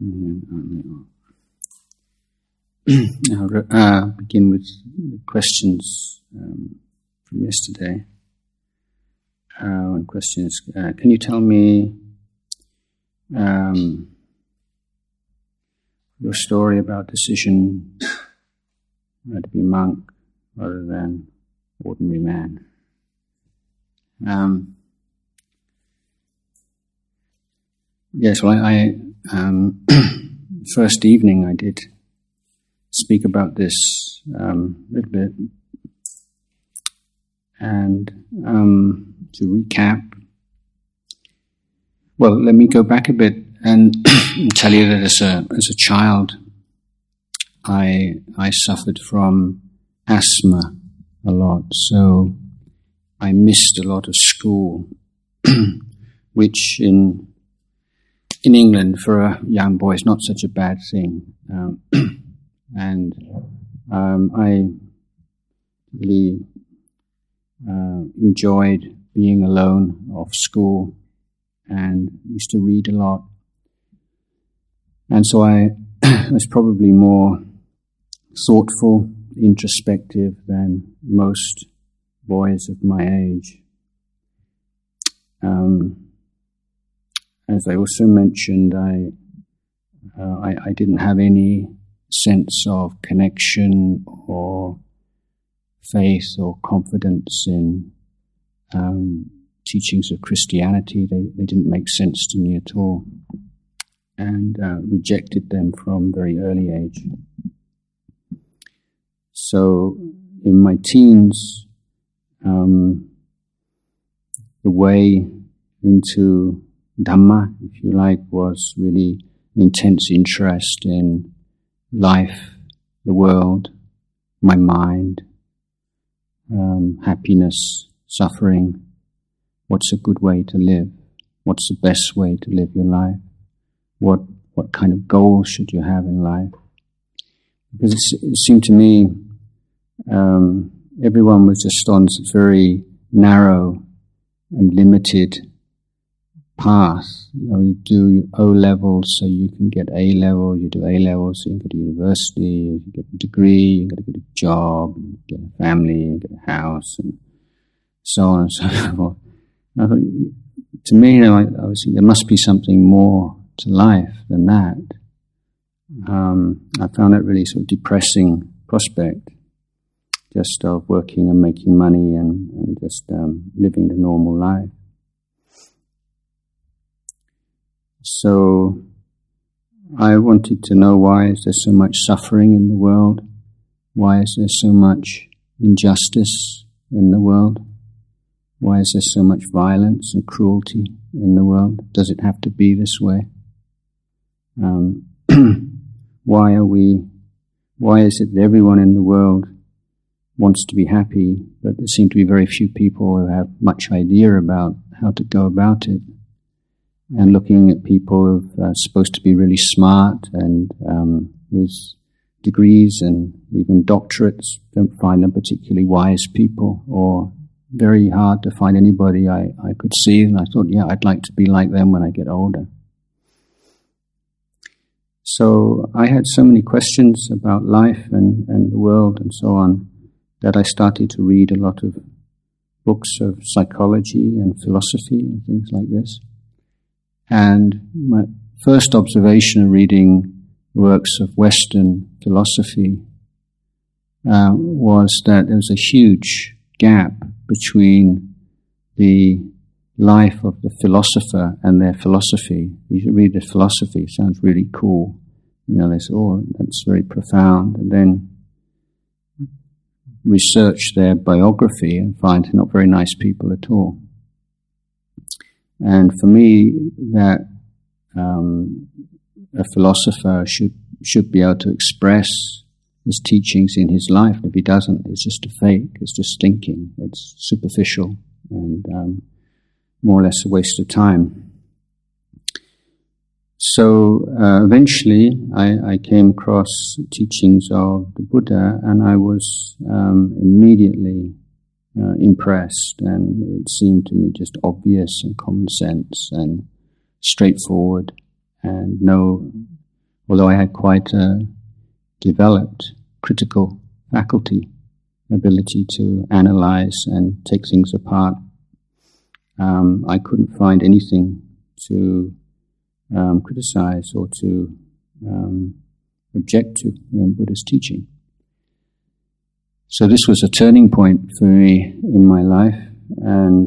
I'll begin with the questions from yesterday. One question is, can you tell me your story about decision to be monk rather than ordinary man? Yes, well, I first evening I did speak about this a little bit, and to recap, well, let me go back a bit and tell you that as a child, I suffered from asthma a lot, so I missed a lot of school, which in England for a young boy is not such a bad thing. And I really enjoyed being alone off school and used to read a lot. And so I was probably more thoughtful, introspective than most boys of my age. As I also mentioned, I didn't have any sense of connection or faith or confidence in teachings of Christianity. They didn't make sense to me at all, and rejected them from a very early age. So in my teens, the way into Dhamma, if you like, was really an intense interest in life, the world, my mind, happiness, suffering. What's a good way to live? What's the best way to live your life? What kind of goals should you have in life? Because it seemed to me everyone was just on a very narrow and limited path. You do O-levels so you can get A-level, you do A-levels so you can go to university, you get a degree, you get a good job, you get a family, you get a house, and so on and so forth. I thought, to me, I was thinking there must be something more to life than that. I found it really sort of depressing prospect, just of working and making money and just living the normal life. So I wanted to know, why is there so much suffering in the world? Why is there so much injustice in the world? Why is there so much violence and cruelty in the world? Does it have to be this way? Why is it that everyone in the world wants to be happy, but there seem to be very few people who have much idea about how to go about it? And looking at people who are supposed to be really smart and with degrees and even doctorates, don't find them particularly wise people, or very hard to find anybody I could see. And I thought, yeah, I'd like to be like them when I get older. So I had so many questions about life and the world and so on that I started to read a lot of books of psychology and philosophy and things like this. And my first observation of reading works of Western philosophy was that there was a huge gap between the life of the philosopher and their philosophy. You should read the philosophy, it sounds really cool. They say, oh, that's very profound. And then research their biography and find they're not very nice people at all. And for me, that a philosopher should be able to express his teachings in his life. If he doesn't, it's just a fake, it's just thinking, it's superficial and more or less a waste of time. So eventually I came across teachings of the Buddha, and I was immediately impressed, and it seemed to me just obvious and common sense and straightforward, and no although I had quite a developed critical faculty, ability to analyze and take things apart, I couldn't find anything to criticize or to object to in Buddhist teaching. So this was a turning point for me in my life, and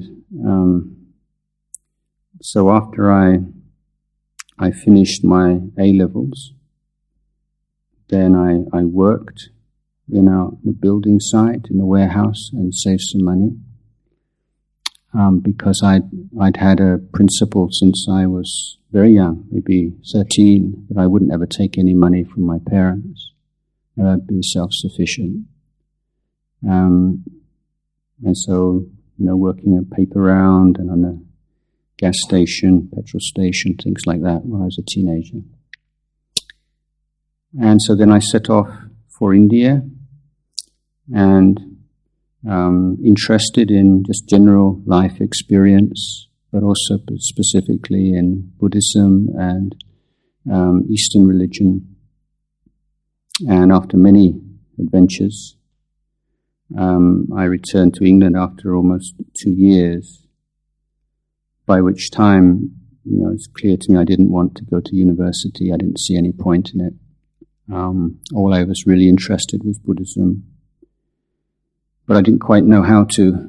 so after I finished my A-levels, then I worked in a building site, in a warehouse, and saved some money, because I'd had a principle since I was very young, maybe 13, that I wouldn't ever take any money from my parents. I'd be self-sufficient. And so, working a paper round and on a gas station, petrol station, things like that when I was a teenager. And so then I set off for India, and interested in just general life experience, but also specifically in Buddhism and Eastern religion. And after many adventures, I returned to England after almost 2 years, by which time, it's clear to me I didn't want to go to university. I didn't see any point in it. All I was really interested was Buddhism, but I didn't quite know how to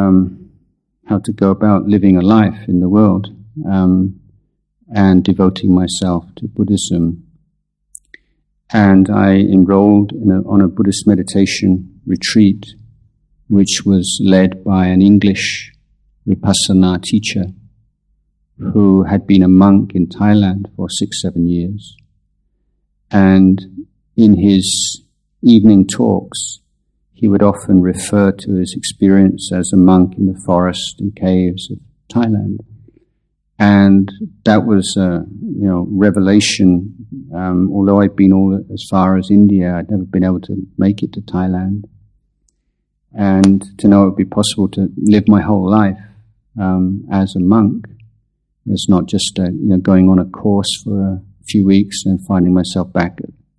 go about living a life in the world and devoting myself to Buddhism. And I enrolled on a Buddhist meditation retreat, which was led by an English Vipassana teacher who had been a monk in Thailand for 6-7 years. And in his evening talks, he would often refer to his experience as a monk in the forest and caves of Thailand. And that was a revelation. Although I'd been all as far as India, I'd never been able to make it to Thailand. And to know it would be possible to live my whole life as a monk, it's not just going on a course for a few weeks and finding myself back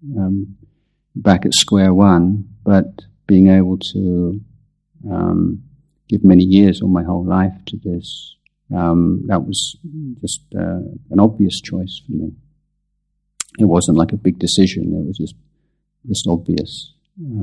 at square one, but being able to give many years or my whole life to this. That was just an obvious choice for me. It wasn't like a big decision. It was just obvious.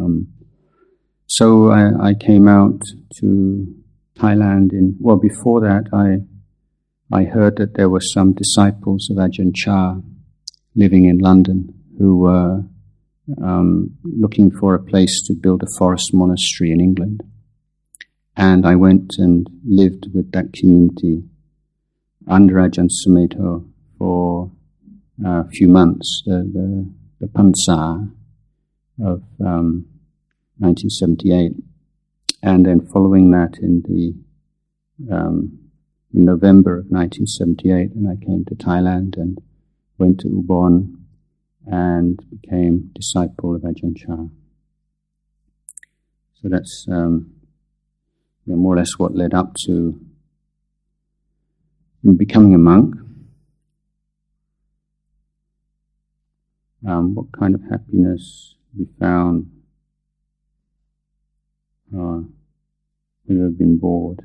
So I came out to Thailand before that I heard that there were some disciples of Ajahn Chah living in London who were looking for a place to build a forest monastery in England. And I went and lived with that community under Ajahn Sumedho for a few months, the Pansa of 1978. And then following that in November of 1978, and I came to Thailand and went to Ubon and became disciple of Ajahn Chah. So that's more or less what led up to becoming a monk. What kind of happiness we found? We have been bored.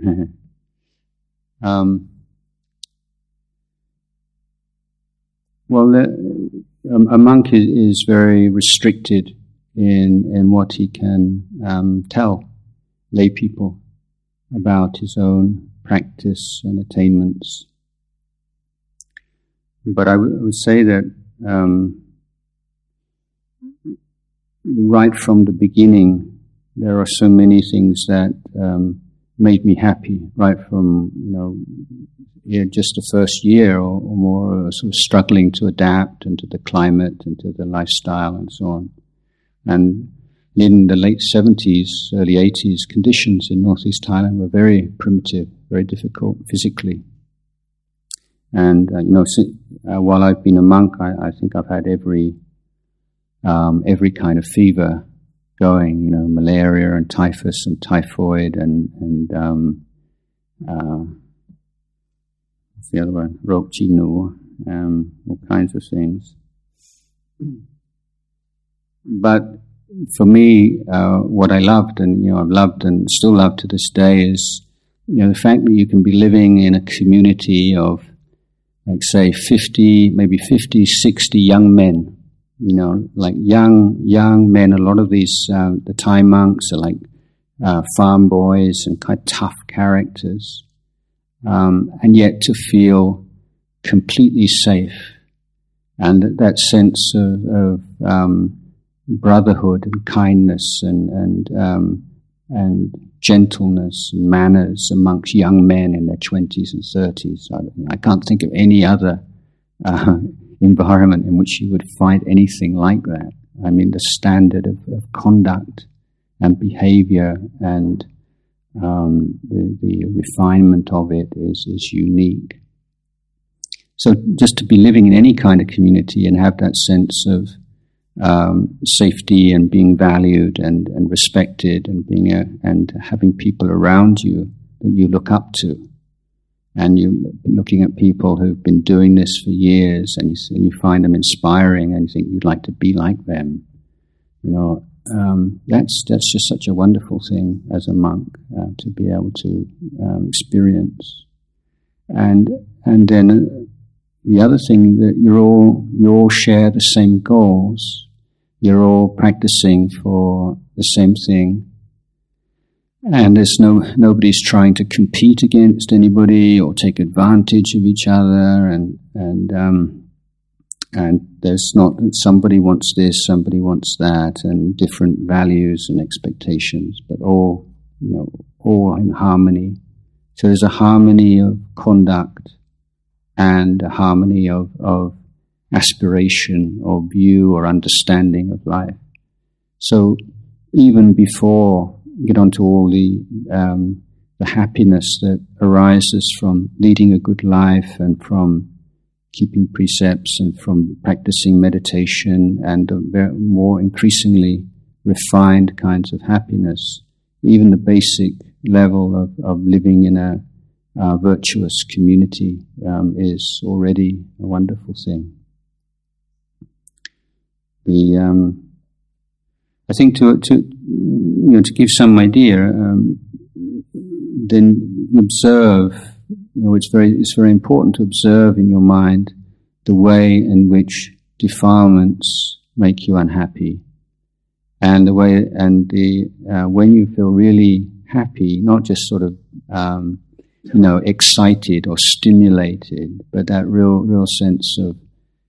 A monk is very restricted in what he can tell lay people about his own practice and attainments. But I would say that right from the beginning, there are so many things that made me happy. Right from just the first year or more, sort of struggling to adapt and to the climate and to the lifestyle and so on. And in the late 70s, early 80s, conditions in northeast Thailand were very primitive, very difficult physically. And while I've been a monk, I think I've had every kind of fever going. Malaria and typhus and typhoid and what's the other one? Rok Chinu, all kinds of things. But for me, what I loved, and I've loved and still love to this day, is the fact that you can be living in a community of, like, say, 50, maybe 50, 60 young men. Like young men. A lot of these the Thai monks are like farm boys and kind of tough characters, and yet to feel completely safe, and that sense of brotherhood and kindness and gentleness and manners amongst young men in their 20s and 30s. I can't think of any other environment in which you would find anything like that. I mean, the standard of conduct and behavior and the refinement of it is unique. So just to be living in any kind of community and have that sense of safety and being valued and respected and and having people around you that you look up to, and you're looking at people who've been doing this for years, and you find them inspiring, and you think you'd like to be like them. That's just such a wonderful thing as a monk to be able to experience. And then the other thing, that you all share the same goals. You're all practicing for the same thing, and there's nobody's trying to compete against anybody or take advantage of each other, and there's not somebody wants this, somebody wants that, and different values and expectations, but all in harmony. So there's a harmony of conduct and a harmony of aspiration or view or understanding of life. So even before you get onto all the happiness that arises from leading a good life and from keeping precepts and from practicing meditation and the more increasingly refined kinds of happiness, even the basic level of living in a virtuous community is already a wonderful thing. I think to give some idea, then observe. It's very important to observe in your mind the way in which defilements make you unhappy, and the way when you feel really happy, not just sort of excited or stimulated, but that real sense of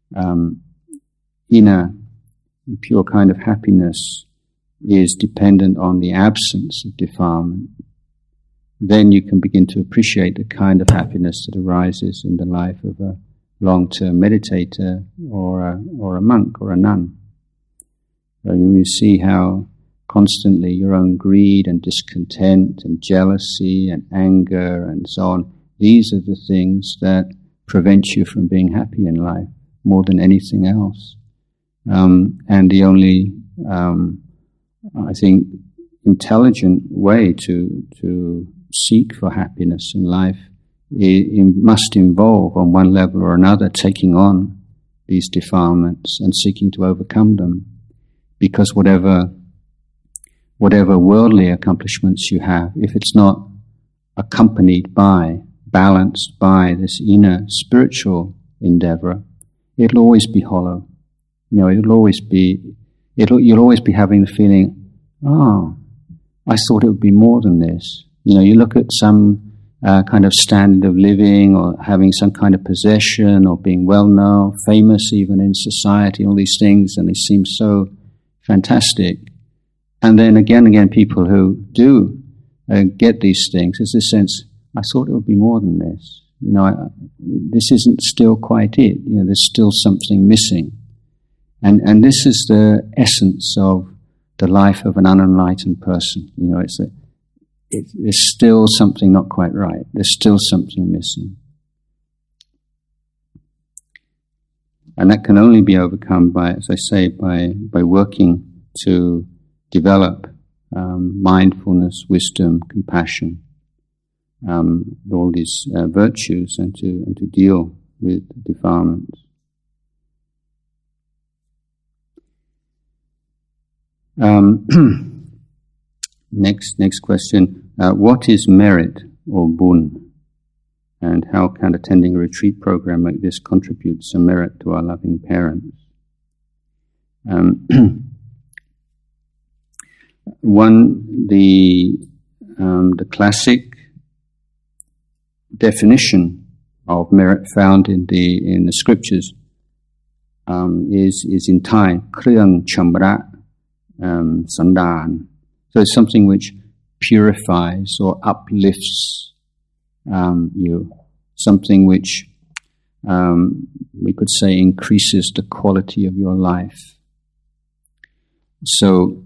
inner pure kind of happiness is dependent on the absence of defilement. Then you can begin to appreciate the kind of happiness that arises in the life of a long-term meditator or a monk or a nun. So you see how constantly your own greed and discontent and jealousy and anger and so on, these are the things that prevent you from being happy in life more than anything else. And the only, I think, intelligent way to seek for happiness in life it must involve, on one level or another, taking on these defilements and seeking to overcome them. Because whatever worldly accomplishments you have, if it's not accompanied by, balanced by this inner spiritual endeavor, it'll always be hollow. You'll always be having the feeling, I thought it would be more than this. You look at some kind of standard of living or having some kind of possession or being well-known, famous even in society, all these things, and they seem so fantastic. And then again, people who do get these things, there's this sense, I thought it would be more than this. This isn't still quite it. There's still something missing. And this is the essence of the life of an unenlightened person. There's still something not quite right. There's still something missing. And that can only be overcome by, as I say, by working to develop mindfulness, wisdom, compassion, all these virtues, and to deal with defilements. Next question. What is merit or bun? And how can attending a retreat program like this contribute some merit to our loving parents? The classic definition of merit found in the scriptures is in Thai, Kriyang Chambra Sandan. So it's something which purifies or uplifts you, something which we could say increases the quality of your life. So,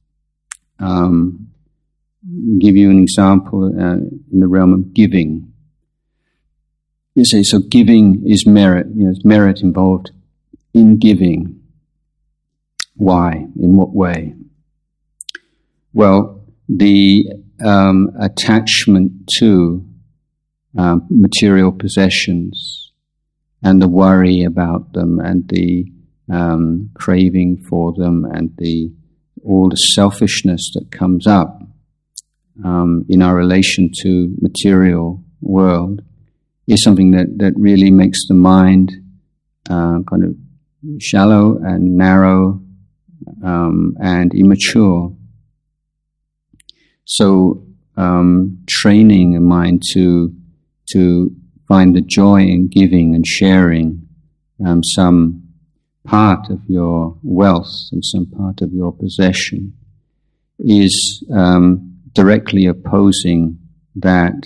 give you an example in the realm of giving. You say, so giving is merit. There's merit involved in giving. Why? In what way? Well, the attachment to material possessions and the worry about them and the craving for them and all the selfishness that comes up in our relation to material world is something that really makes the mind kind of shallow and narrow and immature. So training a mind to find the joy in giving and sharing some part of your wealth and some part of your possession is directly opposing that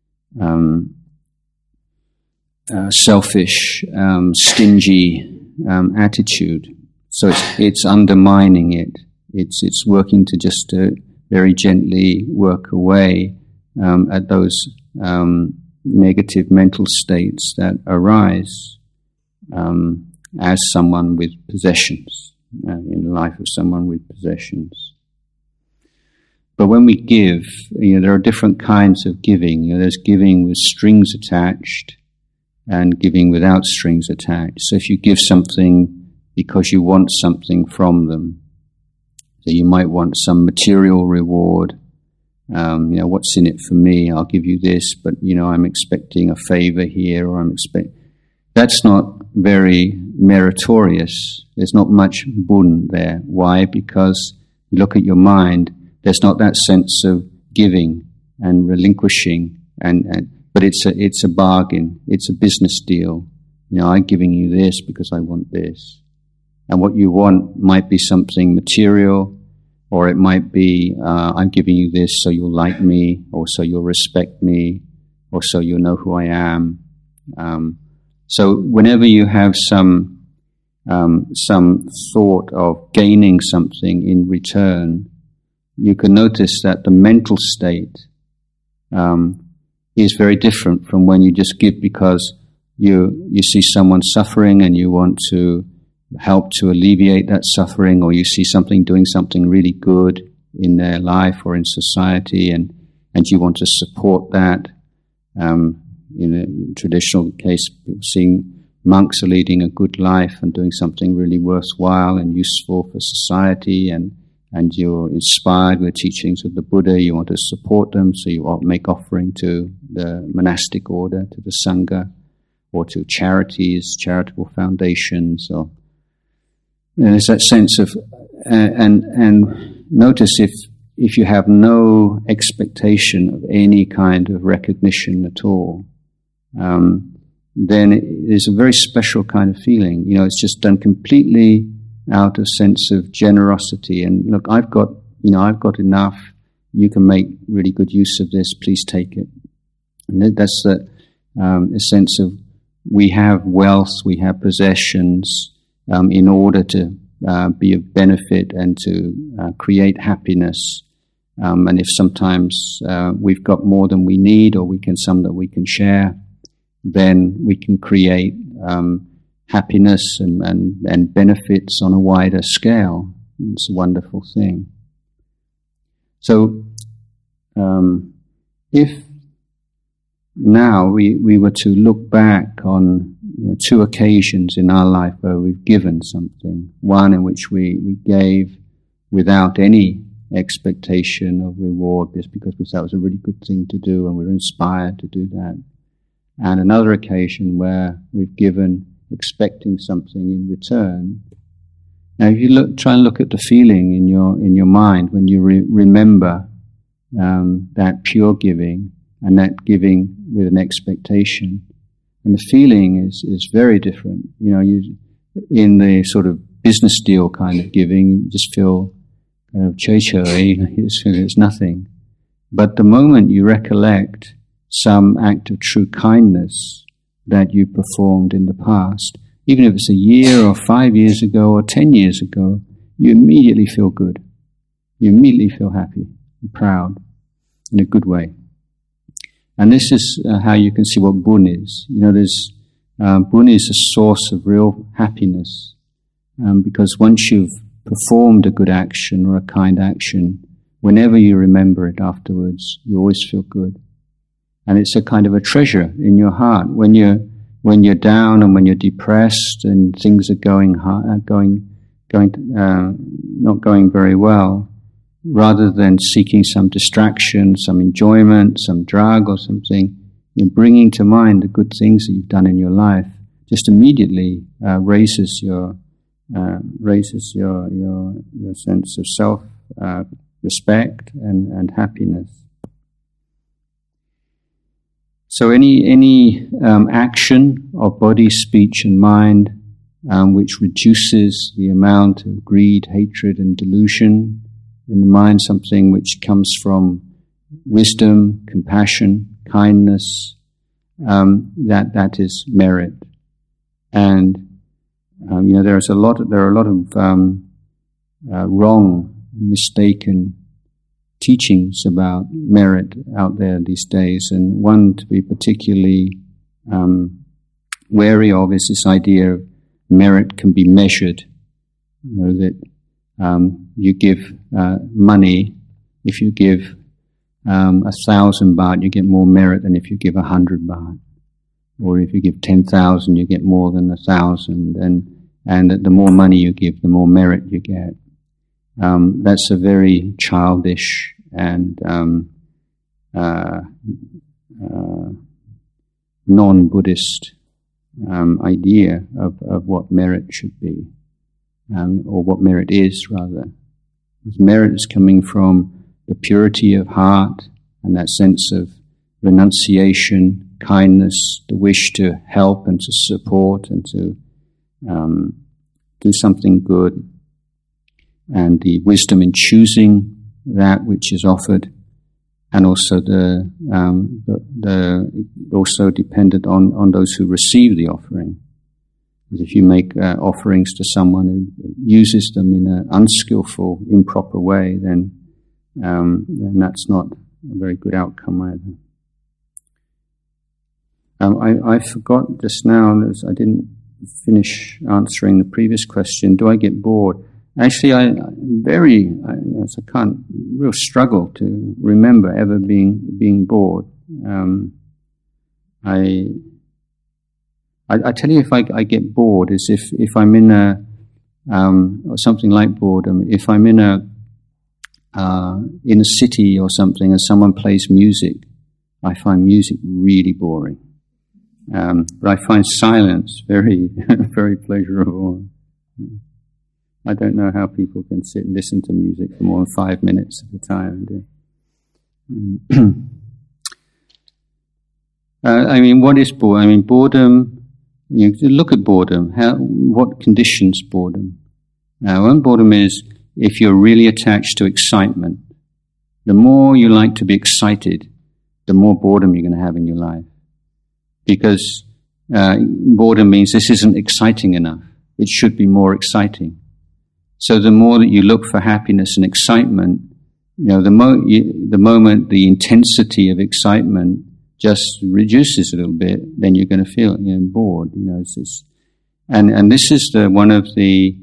selfish, stingy attitude. So it's undermining it. It's working to just very gently work away at those negative mental states that arise as someone with possessions, in the life of someone with possessions. But when we give, there are different kinds of giving. There's giving with strings attached and giving without strings attached. So if you give something because you want something from them, so you might want some material reward. What's in it for me? I'll give you this, but I'm expecting a favor here, or that's not very meritorious. There's not much bun there. Why? Because you look at your mind, there's not that sense of giving and relinquishing, but it's a bargain. It's a business deal. I'm giving you this because I want this. And what you want might be something material, or it might be, I'm giving you this so you'll like me, or so you'll respect me, or so you'll know who I am. So whenever you have some thought of gaining something in return, you can notice that the mental state is very different from when you just give because you see someone suffering and you want to help to alleviate that suffering, or you see doing something really good in their life or in society, and you want to support that. In a traditional case, people seeing monks are leading a good life and doing something really worthwhile and useful for society, and you're inspired with teachings of the Buddha, you want to support them, so you make offering to the monastic order, to the Sangha, or to charities, charitable foundations, or there's that sense of, and notice if you have no expectation of any kind of recognition at all, then it is a very special kind of feeling. It's just done completely out of sense of generosity. And look, I've got enough. You can make really good use of this. Please take it. And that's a sense of we have wealth, we have possessions, in order to be of benefit and to create happiness. And if sometimes we've got more than we need, or some that we can share, then we can create happiness and benefits on a wider scale. It's a wonderful thing. So if now we were to look back on two occasions in our life where we've given something, one in which we gave without any expectation of reward, just because we thought it was a really good thing to do and we were inspired to do that. And another occasion where we've given expecting something in return. Now, if you try and look at the feeling in your mind when you remember that pure giving and that giving with an expectation, and the feeling is very different. In the sort of business deal kind of giving, you just feel kind of it's nothing. But the moment you recollect some act of true kindness that you performed in the past, even if it's a year or 5 years ago or 10 years ago, you immediately feel good. You immediately feel happy and proud in a good way. And this is how you can see what bun is. Bun is a source of real happiness, because once you've performed a good action or a kind action, whenever you remember it afterwards, you always feel good. And it's a kind of a treasure in your heart. When you're down and when you're depressed and things are not going very well, rather than seeking some distraction, some enjoyment, some drug or something, you're bringing to mind the good things that you've done in your life. Just immediately raises your sense of self respect and happiness. So any action of body, speech and mind which reduces the amount of greed, hatred and delusion in the mind, something which comes from wisdom, compassion, kindness, that is merit. And there are a lot of wrong, mistaken teachings about merit out there these days, and one to be particularly wary of is this idea of merit can be measured. That you give money. If you give 1,000 baht, you get more merit than if you give 100 baht. Or if you give 10,000, you get more than 1,000. And the more money you give, the more merit you get. That's a very childish and non-Buddhist idea of what merit should be, or what merit is, rather. Because merit is coming from the purity of heart and that sense of renunciation, kindness, the wish to help and to support and to do something good, and the wisdom in choosing that which is offered, and also also dependent on those who receive the offering. Because if you make offerings to someone who uses them in an unskillful, improper way, then that's not a very good outcome either. I forgot just now, I didn't finish answering the previous question. Do I get bored? Actually, I can't real struggle to remember ever being bored. I tell you, if I get bored, is if I'm in or something like boredom. If I'm in a city or something and someone plays music, I find music really boring. But I find silence very, very pleasurable. I don't know how people can sit and listen to music for more than 5 minutes at a time. What is boredom? Boredom, you look at boredom. What conditions boredom? One boredom is if you're really attached to excitement. The more you like to be excited, the more boredom you're going to have in your life. Because boredom means this isn't exciting enough. It should be more exciting. So the more that you look for happiness and excitement, the moment the intensity of excitement just reduces a little bit, then you're going to feel bored. And this is one of the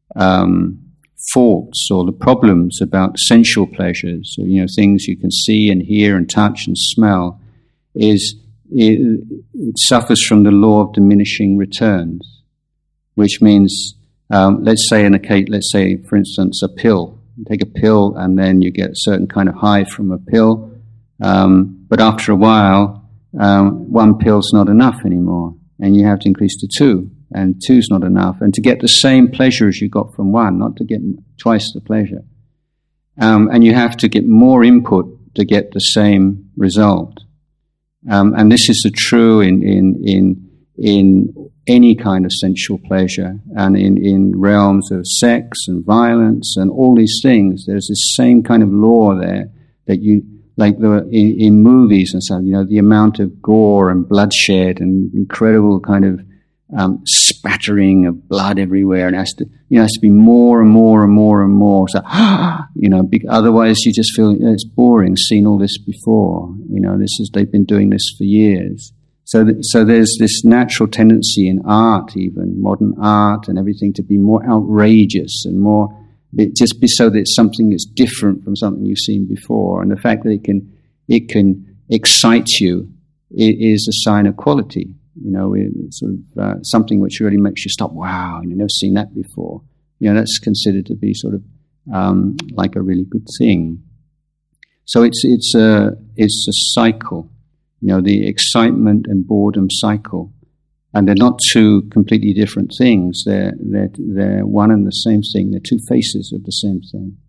faults or the problems about sensual pleasures. So, things you can see and hear and touch and smell, is it suffers from the law of diminishing returns, which means let's say for instance a pill You take a pill and then you get a certain kind of high from a pill. But after a while, one pill's not enough anymore. And you have to increase to 2. And 2's not enough. And to get the same pleasure as you got from 1, not to get twice the pleasure. And you have to get more input to get the same result. And this is true in any kind of sensual pleasure, and in realms of sex and violence and all these things. There's this same kind of law there that you, like in movies and stuff, the amount of gore and bloodshed and incredible kind of spattering of blood everywhere, and has to be more and more and more and more. So, otherwise you just feel it's boring. Seen all this before. They've been doing this for years. So there's this natural tendency in art, even modern art and everything, to be more outrageous and more, just be so that it's something that's different from something you've seen before. And the fact that it can excite you is a sign of quality. It's sort of something which really makes you stop. Wow, you've never seen that before. That's considered to be sort of like a really good thing. So it's a cycle. The excitement and boredom cycle, and they're not two completely different things. They're one and the same thing. They're two faces of the same thing.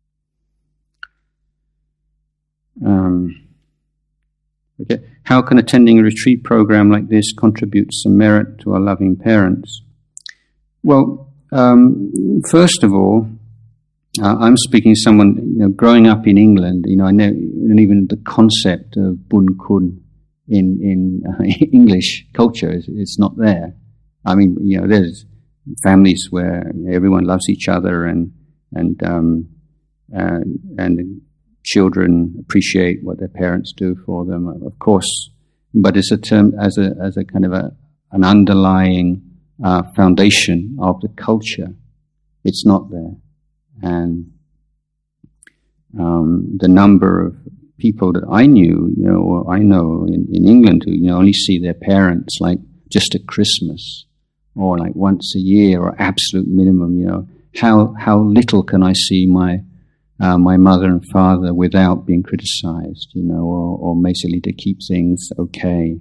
Okay. How can attending a retreat program like this contribute some merit to our loving parents? Well, first of all, I'm speaking to someone, growing up in England, I know, and even the concept of Bun Kun in English culture is not there. I mean, there's families where everyone loves each other and children appreciate what their parents do for them, of course, but it's a term as a kind of an underlying foundation of the culture. It's not there, and the number of people that I knew, or I know in England who only see their parents like just at Christmas or like once a year or absolute minimum. How little can I see my mother and father without being criticized, or basically to keep things okay.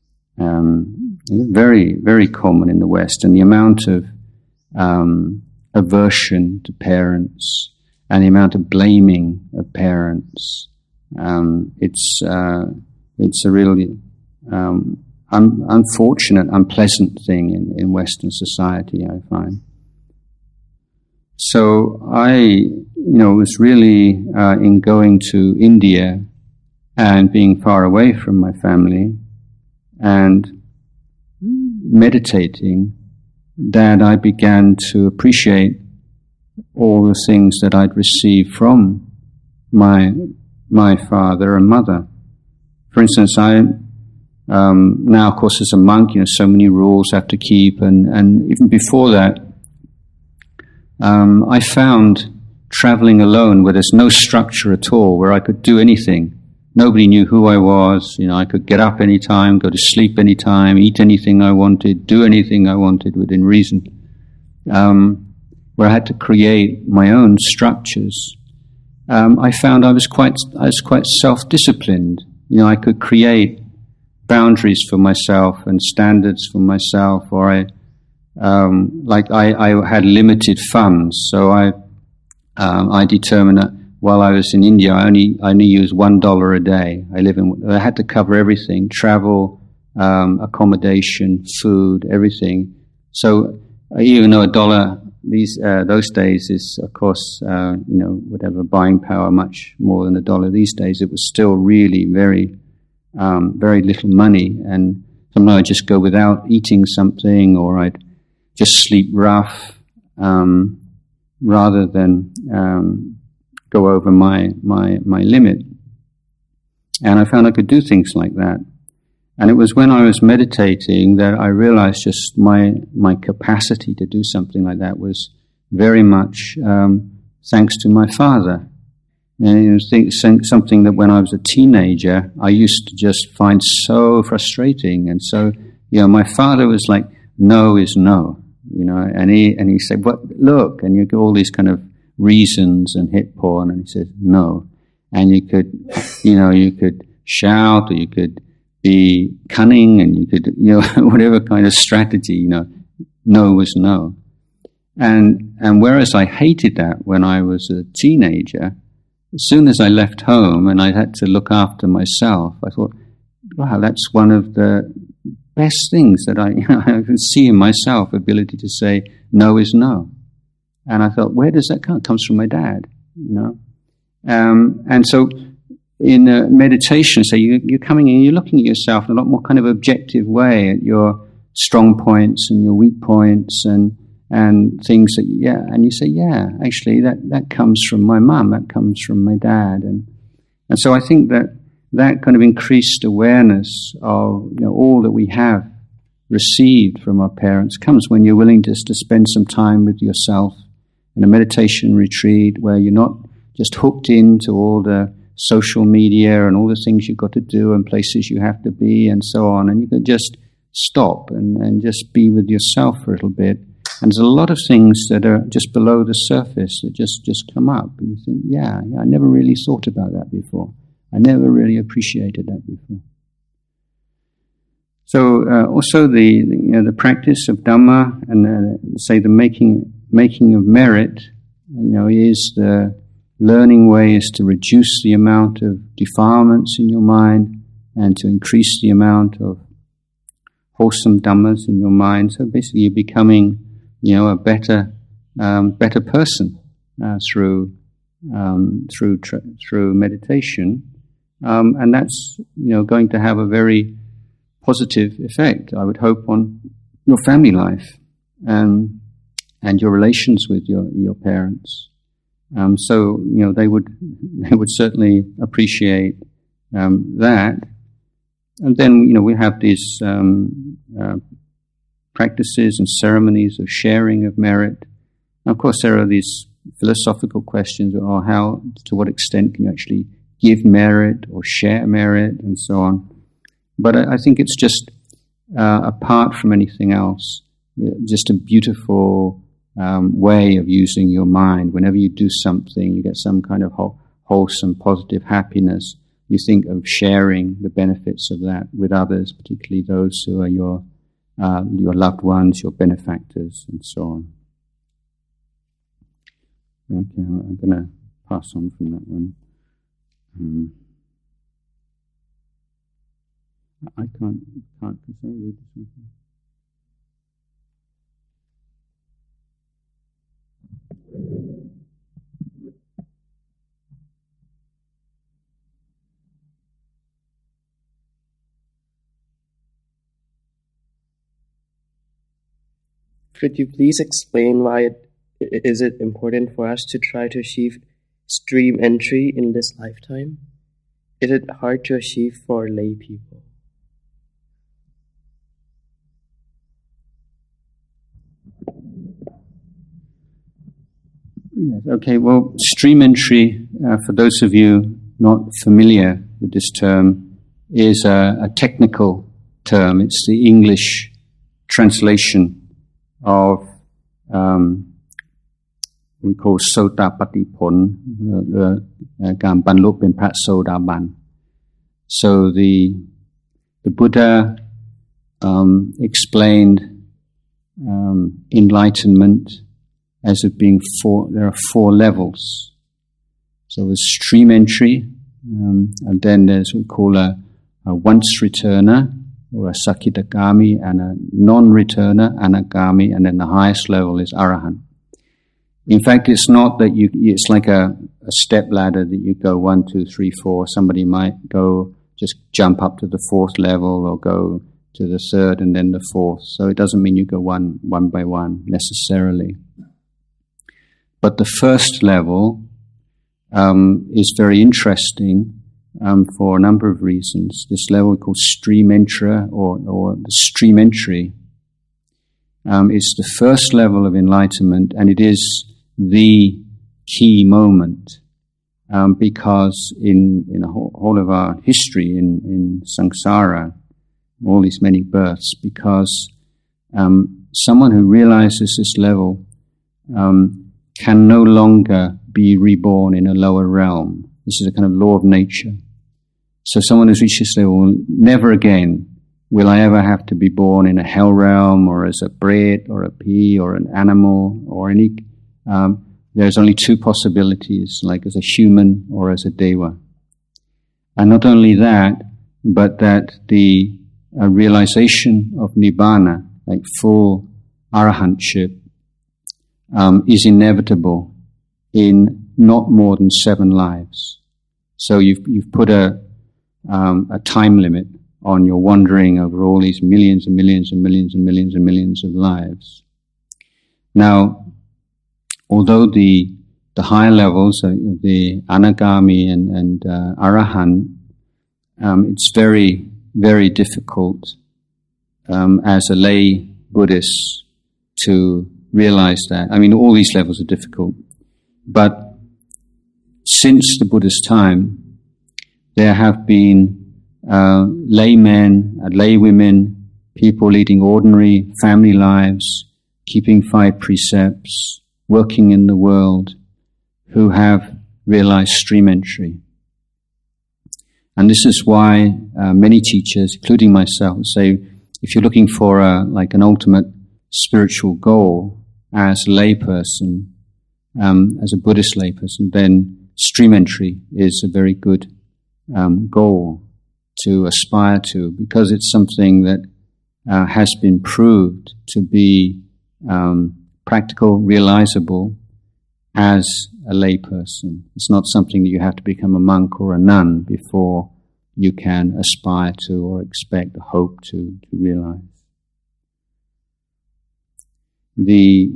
Very, very common in the West, and the amount of aversion to parents and the amount of blaming of parents, it's a really unfortunate, unpleasant thing in Western society, I find. So I was really in going to India and being far away from my family and meditating that I began to appreciate all the things that I'd received from my father and mother. For instance, I now, of course, as a monk, so many rules I have to keep, and even before that, I found traveling alone where there's no structure at all, where I could do anything. Nobody knew who I was. I could get up any time, go to sleep any time, eat anything I wanted, do anything I wanted within reason. Where I had to create my own structures. I found I was quite self-disciplined. I could create boundaries for myself and standards for myself, or I had limited funds, so I determined that while I was in India, I only used $1 a day. I had to cover everything: travel, accommodation, food, everything. So even though $1 those days is, of course, whatever buying power, much more than $1 these days, it was still really very, very little money. And sometimes I'd just go without eating something, or I'd just sleep rough, rather than go over my limit. And I found I could do things like that. And it was when I was meditating that I realized just my capacity to do something like that was very much thanks to my father. And it was something that when I was a teenager, I used to just find so frustrating. And so, my father was like, no is no. And he said, "What? Look," and you get all these kind of reasons and hit porn? And he says, no. And you could, you could shout, or you could be cunning, and you could, whatever kind of strategy, no was no. And whereas I hated that when I was a teenager, as soon as I left home and I had to look after myself, I thought, wow, that's one of the best things that I can see in myself, ability to say no is no. And I thought, where does that come? It comes from my dad, And so in meditation, so you're coming in, you're looking at yourself in a lot more kind of objective way, at your strong points and your weak points and things that, and you say, actually that comes from my mum, that comes from my dad. And so I think that kind of increased awareness of, all that we have received from our parents comes when you're willing just to spend some time with yourself in a meditation retreat where you're not just hooked into all the social media and all the things you've got to do and places you have to be and so on. And you can just stop and just be with yourself for a little bit. And there's a lot of things that are just below the surface that just come up. And you think, I never really thought about that before. I never really appreciated that before. So also the practice of Dhamma and say the making of merit, is the learning way is to reduce the amount of defilements in your mind and to increase the amount of wholesome dhammas in your mind. So basically, you're becoming, a better person through meditation, and that's going to have a very positive effect, I would hope, on your family life and your relations with your parents. So they would certainly appreciate that. And then we have these practices and ceremonies of sharing of merit. And of course, there are these philosophical questions, or to what extent can you actually give merit or share merit, and so on. But I think it's just apart from anything else, just a beautiful way of using your mind. Whenever you do something, you get some kind of wholesome, positive happiness. You think of sharing the benefits of that with others, particularly those who are your loved ones, your benefactors, and so on. Okay, I'm going to pass on from that one. I can't read this one. Could you please explain why is it important for us to try to achieve stream entry in this lifetime? Is it hard to achieve for lay people? Yes, okay, well, stream entry, for those of you not familiar with this term, is a technical term. It's the English translation of we call Sotapattiphon, การบรรลุเป็นพระโสดาบัน. So the Buddha explained enlightenment as it being there are four levels. So there's stream entry, and then there's what we call a once returner, or a Sakitagami, and a non-returner, Anagami, and then the highest level is Arahant. In fact, it's not that it's like a step ladder that you go 1, 2, 3, 4. Somebody might just jump up to the fourth level, or go to the third and then the fourth. So it doesn't mean you go one by one necessarily. But the first level is very interesting for a number of reasons. This level called stream entra, or the stream entry, is the first level of enlightenment, and it is the key moment, because in the whole of our history in samsara, all these many births, because someone who realizes this level can no longer be reborn in a lower realm. This is a kind of law of nature. So someone who's reached this level, never again will I ever have to be born in a hell realm or as a Brit or a pea or an animal or any. There's only two possibilities, like as a human or as a deva. And not only that, but that the realization of nibbana, like full arahantship, is inevitable in not more than 7 lives. So you've put a time limit on your wandering over all these millions and millions and millions and millions and millions of lives. Now, although the higher levels, the anagami and arahant, it's very, very difficult as a lay Buddhist to realize that. I mean, all these levels are difficult. But since the Buddha's time, there have been laymen, laywomen, people leading ordinary family lives, keeping 5 precepts, working in the world, who have realized stream entry. And this is why many teachers, including myself, say if you're looking for an ultimate spiritual goal as a layperson, as a Buddhist layperson, then stream entry is a very good goal to aspire to, because it's something that has been proved to be practical, realizable as a layperson. It's not something that you have to become a monk or a nun before you can aspire to or expect or hope to realize. The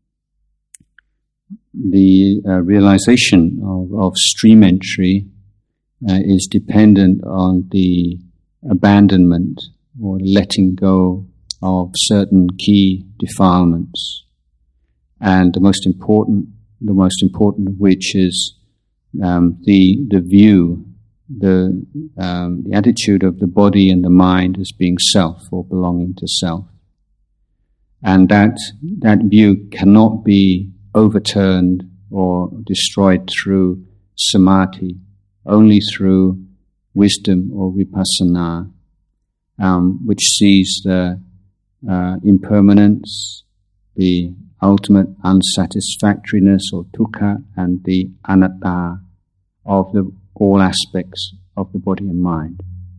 realization of stream entry is dependent on the abandonment or letting go of certain key defilements, and the most important of which is the view, the attitude of the body and the mind as being self or belonging to self, and that view cannot be overturned or destroyed through samadhi, only through wisdom or vipassana, which sees the impermanence, the ultimate unsatisfactoriness or dukkha, and the anatta of all aspects of the body and mind.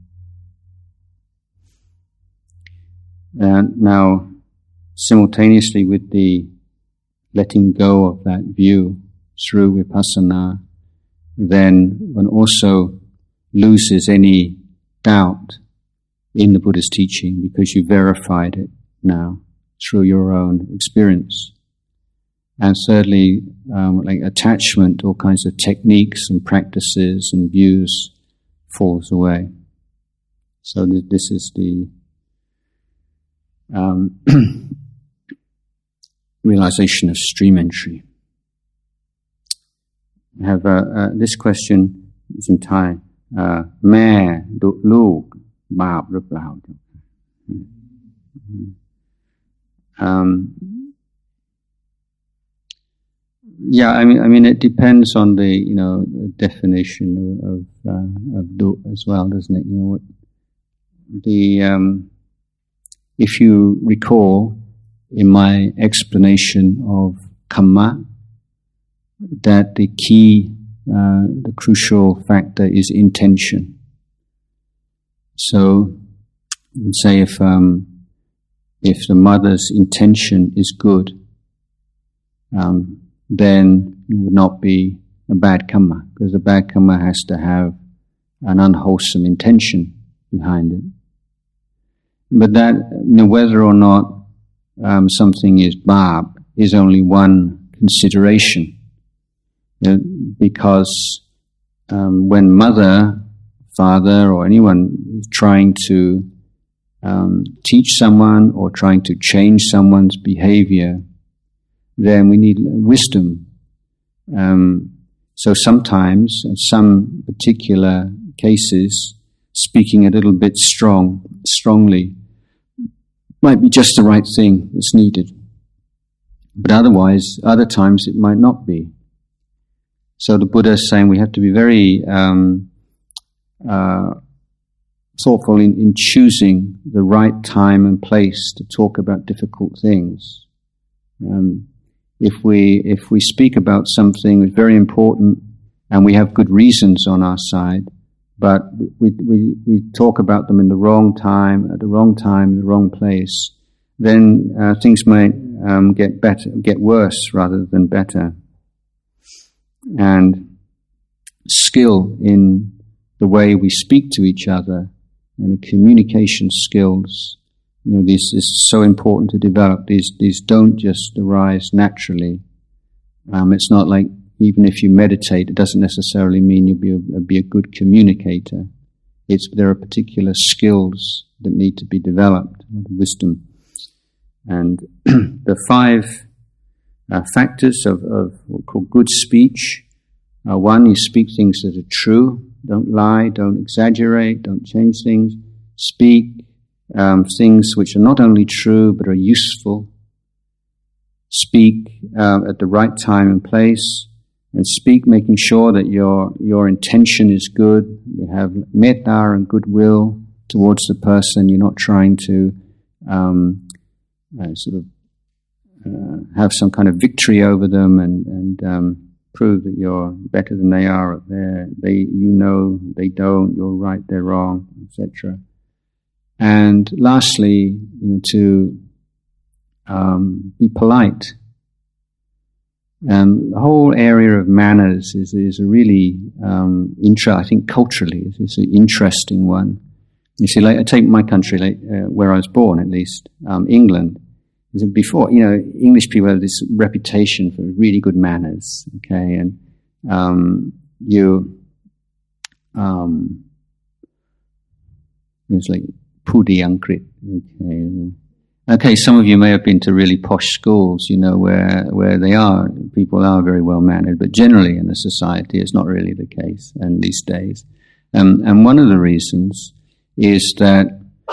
And now, simultaneously with the letting go of that view through vipassana, then one also loses any doubt in the Buddha's teaching, because you verified it now through your own experience. And thirdly, like attachment, all kinds of techniques and practices and views falls away. So this is the realization of stream entry. I have this question is in Thai. แม่ดุลูกบาปหรือเปล่า Yeah, I mean, it depends on the definition of du as well, doesn't it? If you recall in my explanation of kamma, that the key, the crucial factor is intention. So, say if the mother's intention is good, then it would not be a bad kamma, because the bad kamma has to have an unwholesome intention behind it. But that, whether or not something is bab is only one consideration. Because when mother, father, or anyone is trying to teach someone or trying to change someone's behavior, then we need wisdom. So sometimes, in some particular cases, speaking a little bit strongly might be just the right thing that's needed. But otherwise, other times it might not be. So the Buddha is saying we have to be very thoughtful in choosing the right time and place to talk about difficult things. If we speak about something that's very important and we have good reasons on our side, but we talk about them in the wrong time, at the wrong time, in the wrong place, then things might get worse rather than better. And skill in the way we speak to each other and the communication skills, this is so important to develop. These don't just arise naturally. It's not like even if you meditate, it doesn't necessarily mean you'll be a good communicator. There are particular skills that need to be developed, wisdom. And the 5 factors of what we call good speech. 1, you speak things that are true. Don't lie, don't exaggerate, don't change things. Speak things which are not only true but are useful. Speak at the right time and place. And speak making sure that your intention is good. You have metta and goodwill towards the person. You're not trying to have some kind of victory over them and prove that you're better than they are. They don't. You're right, they're wrong, etc. And lastly, to be polite. The whole area of manners is a really I think culturally it's an interesting one. You see, I take my country, where I was born, at least, England. Before, English people have this reputation for really good manners, okay, and it's like Pudi Ankrit, okay, some of you may have been to really posh schools, where people are very well mannered, but generally in the society it's not really the case, and these days. And one of the reasons is that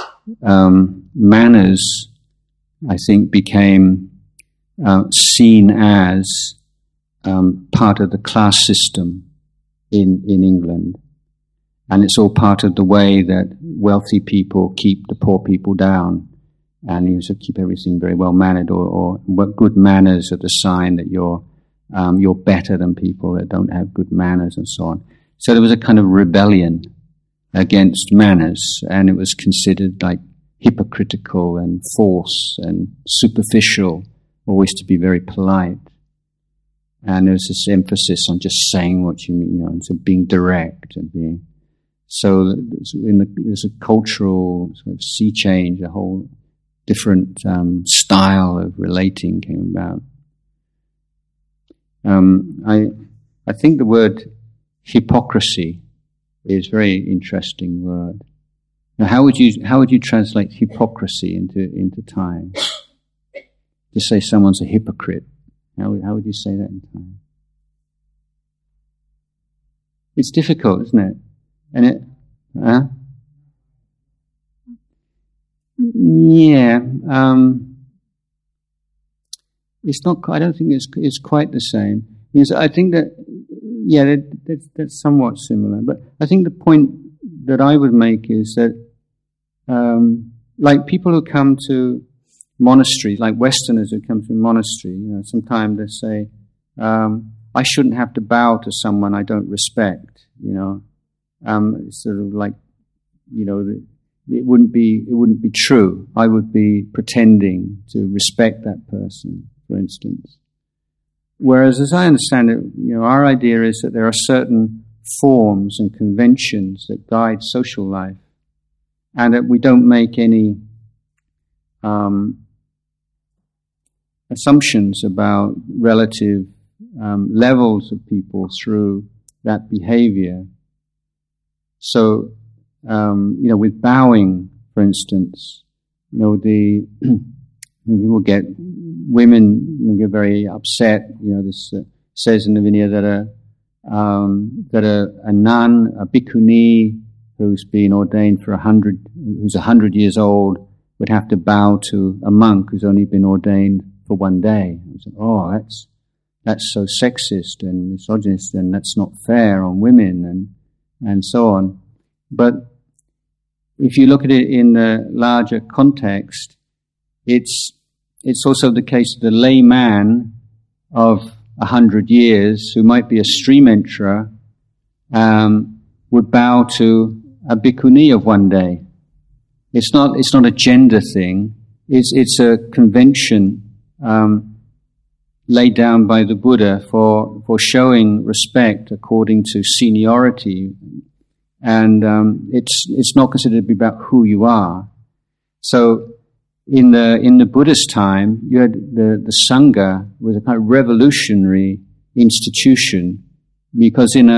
manners, I think, became seen as part of the class system in England. And it's all part of the way that wealthy people keep the poor people down. And you should keep everything very well mannered, or good manners are the sign that you're better than people that don't have good manners, and so on. So there was a kind of rebellion against manners, and it was considered like hypocritical and false and superficial, always to be very polite. And there's this emphasis on just saying what you mean, and so being direct and being. So there's a cultural sort of sea change, a whole different style of relating came about. I think the word hypocrisy is a very interesting word. Now, how would you translate hypocrisy into Thai? To say someone's a hypocrite, how would you say that in Thai? It's difficult, isn't it? And it, yeah, it's not. I don't think it's quite the same. Because I think that that's somewhat similar. But I think the point that I would make is that, like people who come to monasteries, like Westerners who come to a monastery, sometimes they say, I shouldn't have to bow to someone I don't respect, It's sort of like, it wouldn't be true. I would be pretending to respect that person, for instance. Whereas, as I understand it, our idea is that there are certain forms and conventions that guide social life, and that we don't make any assumptions about relative levels of people through that behavior. So, with bowing, for instance, women get very upset. This says in the Vinaya that a nun, a bhikkhuni who's been ordained who's 100 years old, would have to bow to a monk who's only been ordained for one day. I said, that's so sexist and misogynist, and that's not fair on women, and so on. But if you look at it in the larger context, it's also the case that the layman of 100 years, who might be a stream enterer, would bow to a bhikkhuni of one day. It's not a gender thing. It's a convention laid down by the Buddha for showing respect according to seniority, and it's not considered to be about who you are. So in the Buddha's time, you had the Sangha was a kind of revolutionary institution, because in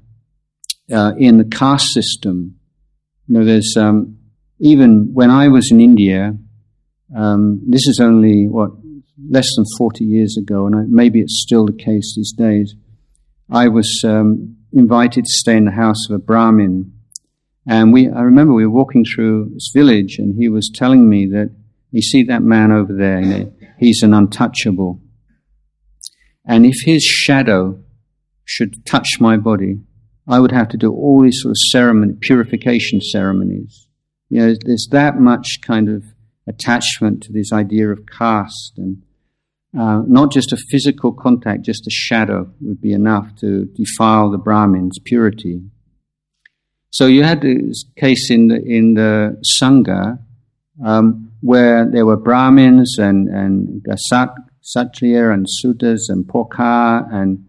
the caste system, there's even when I was in India, this is only less than 40 years ago, and maybe it's still the case these days. I was invited to stay in the house of a Brahmin, and I remember we were walking through this village, and he was telling me that, you see that man over there, he's an untouchable, and if his shadow should touch my body, I would have to do all these sort of purification ceremonies. There's that much kind of attachment to this idea of caste, and not just a physical contact, just a shadow would be enough to defile the Brahmin's purity. So you had this case in the Sangha, where there were Brahmins and Kshatriya and Sudras and Pokar and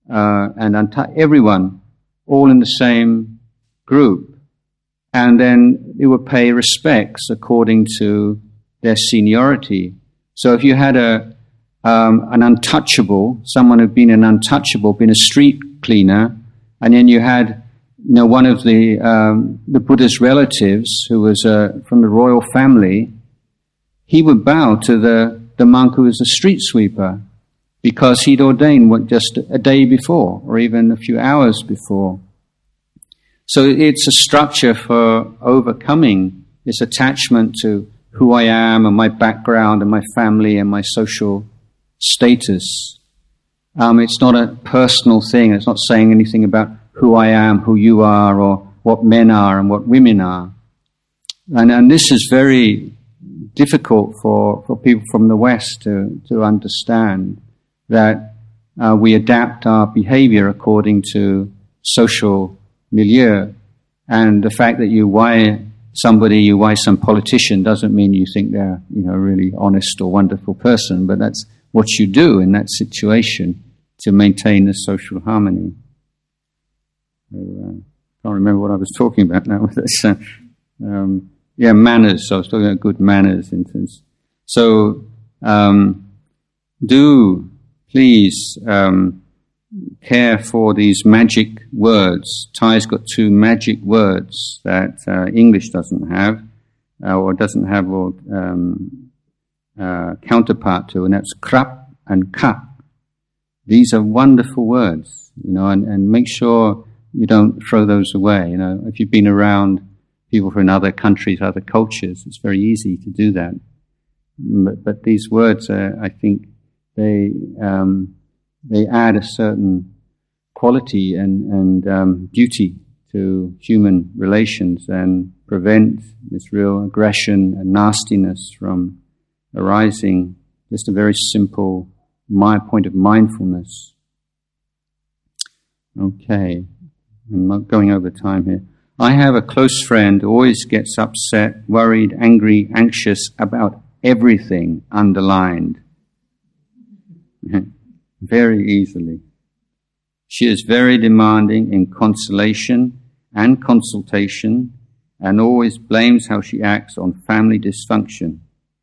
everyone, all in the same group. And then they would pay respects according to their seniority. So if you had an untouchable, someone who'd been an untouchable, been a street cleaner, and then you had one of the Buddha's relatives who was from the royal family, he would bow to the monk who was a street sweeper, because he'd ordained just a day before, or even a few hours before. So it's a structure for overcoming this attachment to who I am and my background and my family and my social status. It's not a personal thing. It's not saying anything about who I am, who you are, or what men are and what women are. And this is very difficult for people from the West to understand, that we adapt our behavior according to social milieu, and the fact that you wire some politician doesn't mean you think they're a really honest or wonderful person, but that's what you do in that situation to maintain the social harmony. I can't remember what I was talking about now. Manners. So I was talking about good manners. So do please care for these magic words. Thai's got 2 magic words that English doesn't have, or doesn't have counterpart to, and that's krap and kap. These are wonderful words, and make sure you don't throw those away. If you've been around people from other countries, other cultures, it's very easy to do that. But these words, I think, they add a certain quality and beauty to human relations, and prevent this real aggression and nastiness from arising. Just a very simple point of mindfulness. Okay, I'm not going over time here. I have a close friend who always gets upset, worried, angry, anxious about everything, underlined. Very easily. She is very demanding in consolation and consultation, and always blames how she acts on family dysfunction.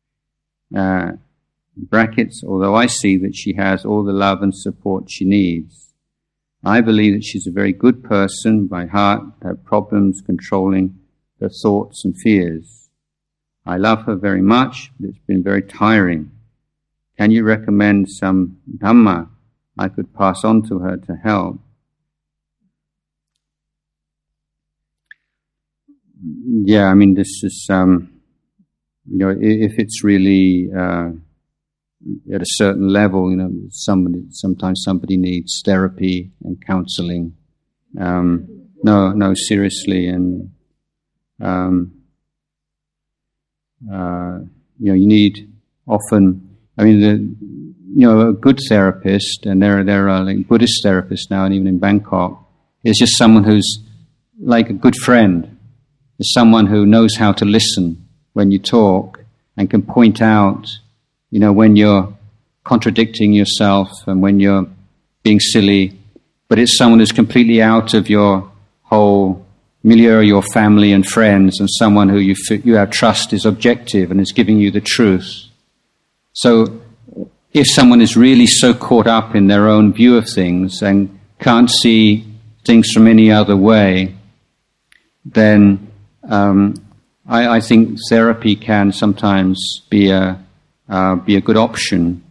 Brackets, although I see that she has all the love and support she needs. I believe that she's a very good person by heart, her problems controlling her thoughts and fears. I love her very much, but it's been very tiring. Can you recommend some Dhamma I could pass on to her to help? This is, if it's really at a certain level, sometimes somebody needs therapy and counseling. No, seriously, and you need often. I mean, a good therapist, and there are like Buddhist therapists now, and even in Bangkok, is just someone who's like a good friend. Is someone who knows how to listen when you talk and can point out, when you're contradicting yourself and when you're being silly. But it's someone who's completely out of your whole milieu, your family and friends, and someone who you have trust is objective and is giving you the truth. So if someone is really so caught up in their own view of things and can't see things from any other way, then I think therapy can sometimes be a good option.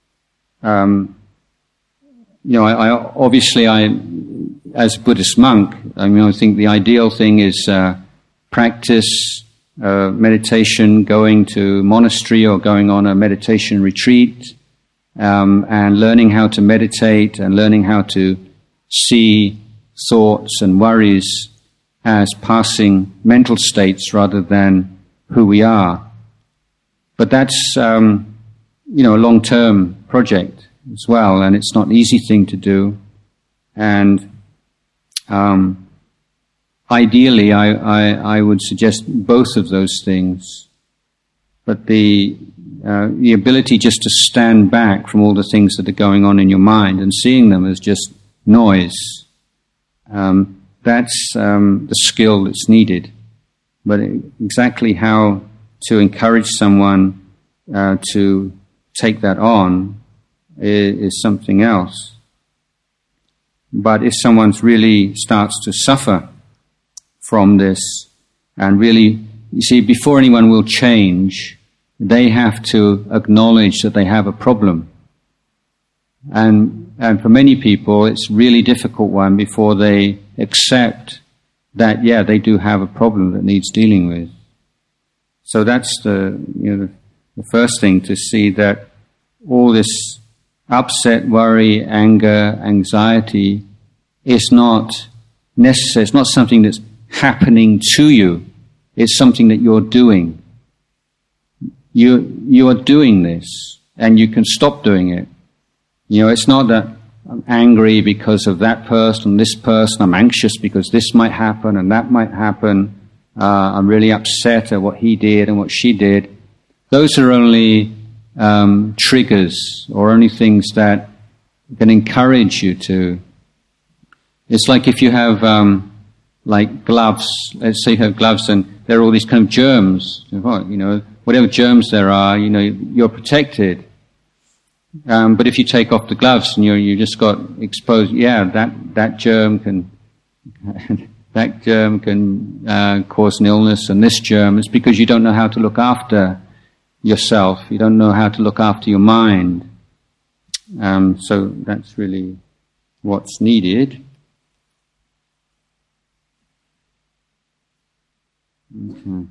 I as a Buddhist monk, I think the ideal thing is practice meditation, going to monastery or going on a meditation retreat, and learning how to meditate and learning how to see thoughts and worries as passing mental states rather than who we are. But that's, a long-term project as well, and it's not an easy thing to do. And ideally, I would suggest both of those things. But the ability just to stand back from all the things that are going on in your mind and seeing them as just noise, that's the skill that's needed. But exactly how to encourage someone to take that on is something else. But if someone really starts to suffer from this, and really, you see, before anyone will change, they have to acknowledge that they have a problem. And for many people, it's a really difficult one before they accept that, they do have a problem that needs dealing with. So that's the first thing, to see that all this upset, worry, anger, anxiety is not necessary. It's not something that's happening to you. It's something that you're doing. You are doing this, and you can stop doing it. It's not that I'm angry because of that person, this person. I'm anxious because this might happen and that might happen. I'm really upset at what he did and what she did. Those are only triggers, or only things that can encourage you to. It's like if you have like gloves. Let's say you have gloves and there are all these kind of germs. Whatever germs there are, you're protected. But if you take off the gloves and you just got exposed, that germ can cause an illness, and this germ is because you don't know how to look after yourself. You don't know how to look after your mind. So that's really what's needed. Okay.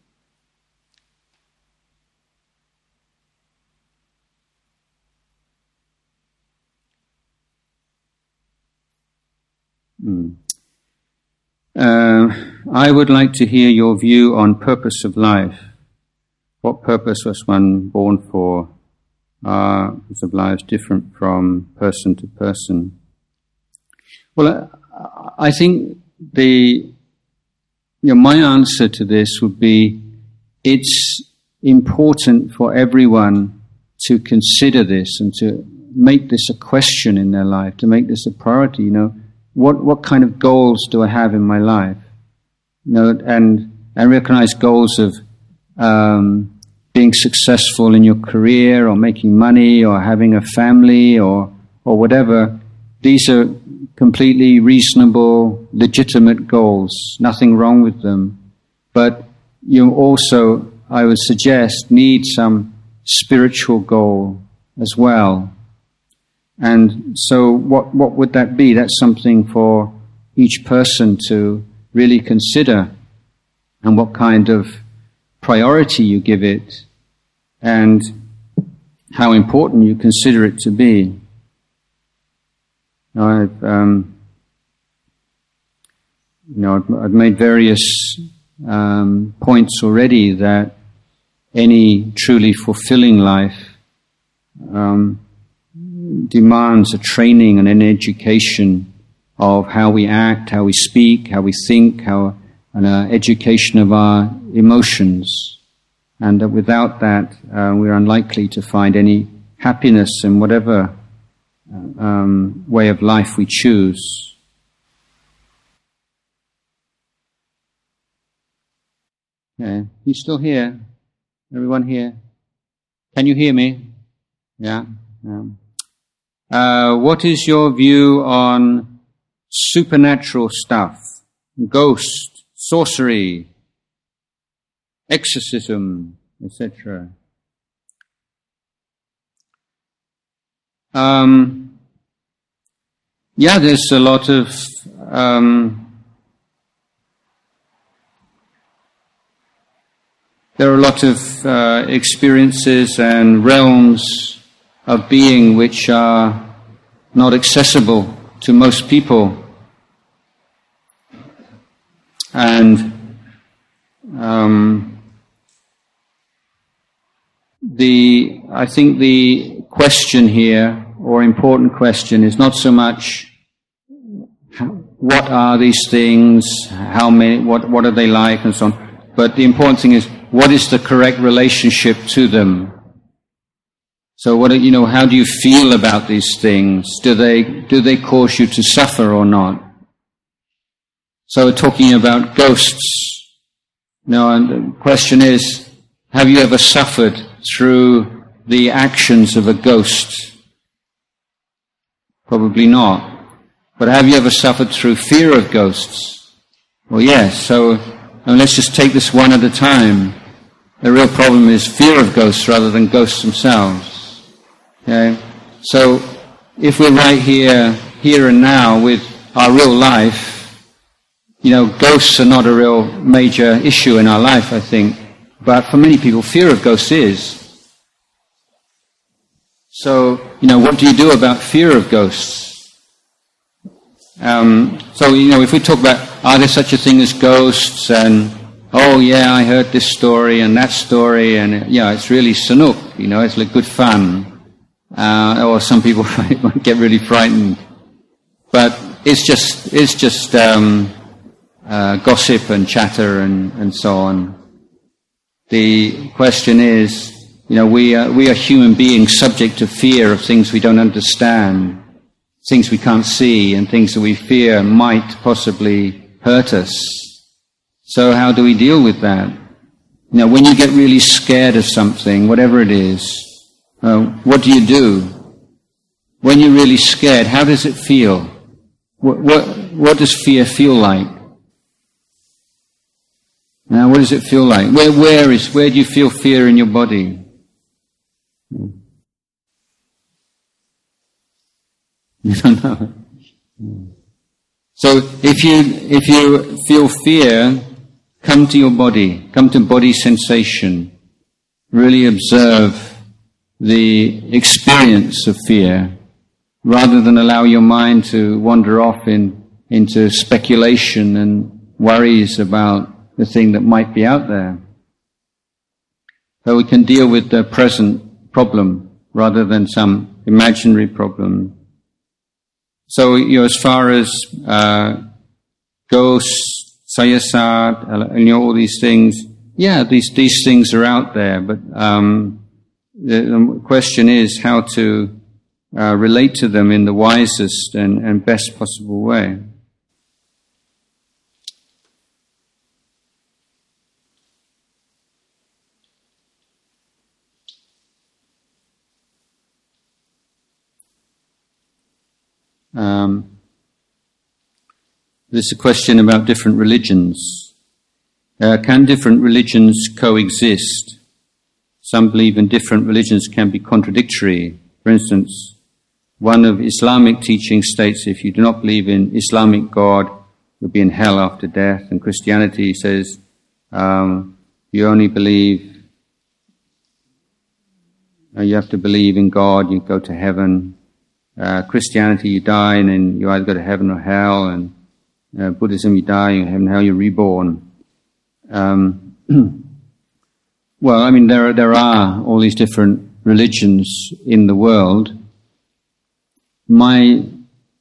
I would like to hear your view on purpose of life. What purpose was one born for? Purpose of life is different from person to person. Well, I think my answer to this would be, it's important for everyone to consider this and to make this a question in their life, to make this a priority. What kind of goals do I have in my life? And recognize goals of being successful in your career, or making money, or having a family, or whatever. These are completely reasonable, legitimate goals. Nothing wrong with them. But you also, I would suggest, need some spiritual goal as well. And so what would that be? That's something for each person to really consider, and what kind of priority you give it. And how important you consider it to be. I've made various points already that any truly fulfilling life demands a training and an education of how we act, how we speak, how we think, and an education of our emotions. And that without that, we're unlikely to find any happiness in whatever way of life we choose. Okay, you still here? Everyone here? Can you hear me? Yeah. What is your view on supernatural stuff? Ghost, sorcery, exorcism, etc. There's a lot of there are a lot of experiences and realms of being which are not accessible to most people. And I think the question here, or important question, is not so much what are these things, how many, what are they like, and so on. But the important thing is, what is the correct relationship to them? So how do you feel about these things? Do they cause you to suffer or not? So we're talking about ghosts. And the question is, have you ever suffered through the actions of a ghost? Probably not. But have you ever suffered through fear of ghosts? Well, yes. So let's just take this one at a time. The real problem is fear of ghosts rather than ghosts themselves. Okay? So if we're right here and now with our real life, ghosts are not a real major issue in our life, I think. But for many people, fear of ghosts is. So, what do you do about fear of ghosts? If we talk about, are there such a thing as ghosts, and, oh yeah, I heard this story and that story, and it's really sanook, it's like good fun. Or some people might get really frightened. But it's just gossip and chatter and so on. The question is, we are human beings subject to fear of things we don't understand, things we can't see, and things that we fear might possibly hurt us. So how do we deal with that? When you get really scared of something, whatever it is, what do? When you're really scared, how does it feel? What does fear feel like? Now, what does it feel like? Where do you feel fear in your body? You don't know. So if you feel fear, come to your body, come to body sensation. Really observe the experience of fear, rather than allow your mind to wander off into speculation and worries about the thing that might be out there. So we can deal with the present problem rather than some imaginary problem. So, as far as ghosts, sayasat, all these things, these things are out there, but the question is how to relate to them in the wisest and best possible way. There's a question about different religions. Can different religions coexist? Some believe in different religions can be contradictory. For instance, one of Islamic teachings states if you do not believe in Islamic God, you'll be in hell after death. And Christianity says you only believe you have to believe in God, you go to heaven. Christianity, you die and then you either go to heaven or hell, and Buddhism, you die, you heaven, hell, you're reborn. Well, I mean, there are all these different religions in the world. My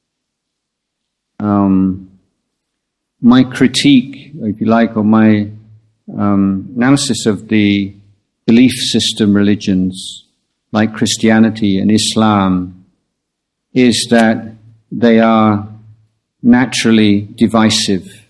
critique, if you like, or my analysis of the belief system religions like Christianity and Islam is that they are naturally divisive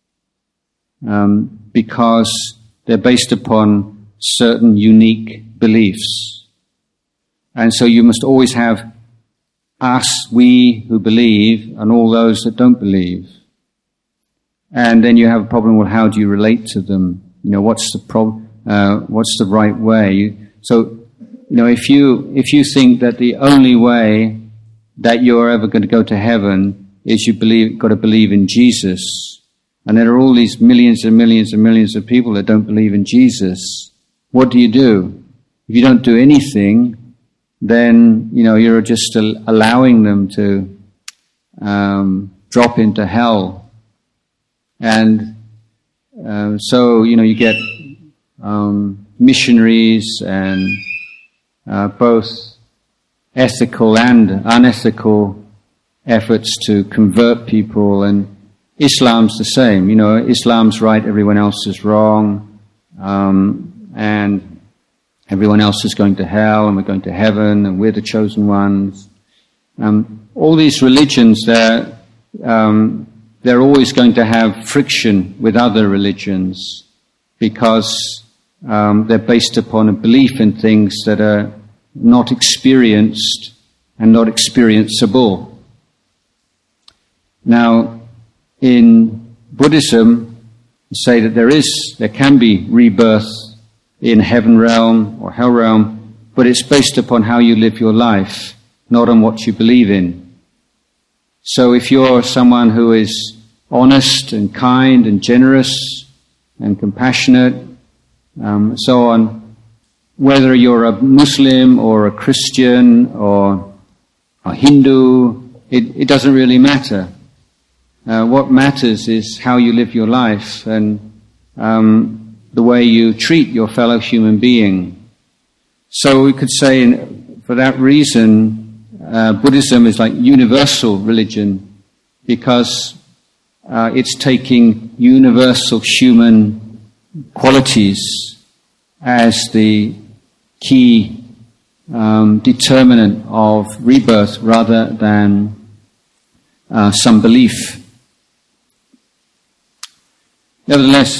because they're based upon certain unique beliefs. And so you must always have us, we who believe, and all those that don't believe. And then you have a problem with how do you relate to them? You know, what's the what's the right way? So, you know, if you think that the only way that you're ever going to go to heaven is got to believe in Jesus, and there are all these millions and millions and millions of people that don't believe in Jesus, what do? If you don't do anything, then, you know, you're just allowing them to drop into hell. And so, you know, you get missionaries and both ethical and unethical efforts to convert people, and Islam's the same. You know, Islam's right, everyone else is wrong, and everyone else is going to hell, and we're going to heaven, and we're the chosen ones. All these religions, they're always going to have friction with other religions because they're based upon a belief in things that are not experienced and not experienceable. Now, in Buddhism, say that there can be rebirth in heaven realm or hell realm, but it's based upon how you live your life, not on what you believe in. So if you're someone who is honest and kind and generous and compassionate, so on, whether you're a Muslim or a Christian or a Hindu, it doesn't really matter. What matters is how you live your life and the way you treat your fellow human being. So we could say, for that reason, Buddhism is like universal religion because it's taking universal human qualities as the key determinant of rebirth rather than some belief. Nevertheless,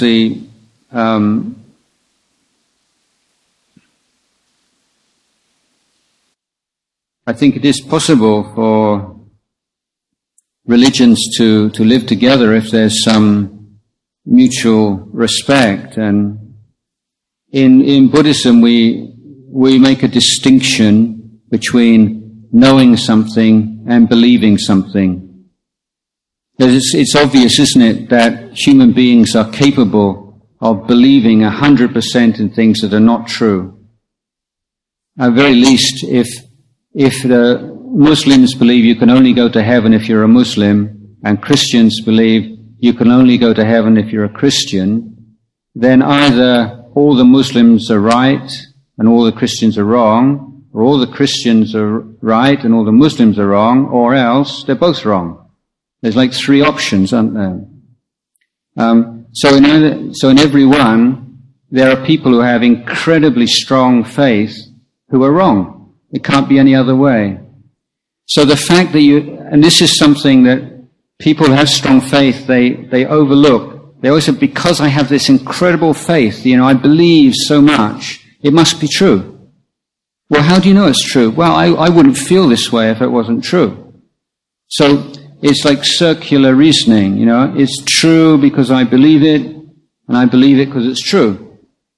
I think it is possible for religions to live together if there's some mutual respect. And in Buddhism, we make a distinction between knowing something and believing something. It's obvious, isn't it, that human beings are capable of believing 100% in things that are not true. At very least, if the Muslims believe you can only go to heaven if you're a Muslim, and Christians believe you can only go to heaven if you're a Christian, then either all the Muslims are right and all the Christians are wrong, or all the Christians are right and all the Muslims are wrong, or else they're both wrong. There's like three options, aren't there? So in every one, there are people who have incredibly strong faith who are wrong. It can't be any other way. So the fact that and this is something that people who have strong faith, they overlook. They always say, because I have this incredible faith, you know, I believe so much, it must be true. Well, how do you know it's true? Well, I wouldn't feel this way if it wasn't true. So it's like circular reasoning, you know. It's true because I believe it, and I believe it because it's true.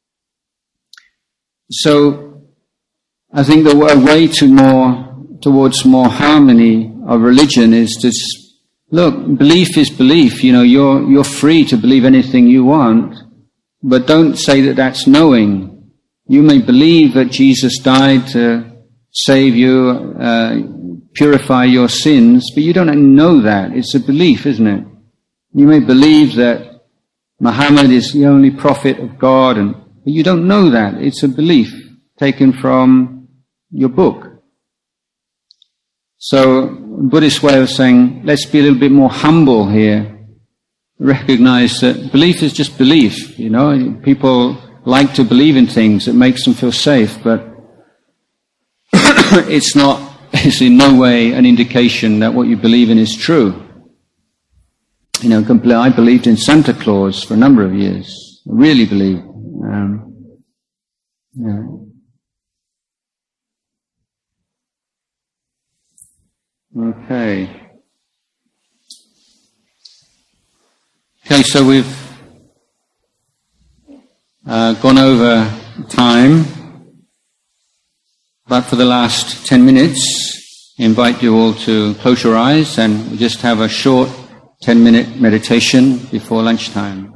So I think the way towards more harmony of religion is to look. Belief is belief. You know, you're free to believe anything you want, but don't say that that's knowing. You may believe that Jesus died to save you, purify your sins, but you don't know that. It's a belief, isn't it? You may believe that Muhammad is the only prophet of God, but you don't know that. It's a belief taken from your book. So, Buddhist way of saying, let's be a little bit more humble here. Recognize that belief is just belief, you know. People like to believe in things that makes them feel safe, but it's in no way an indication that what you believe in is true. You know, I believed in Santa Claus for a number of years. I really believed. Okay, so we've gone over time, but for the last 10 minutes, I invite you all to close your eyes and we'll just have a short 10-minute meditation before lunchtime.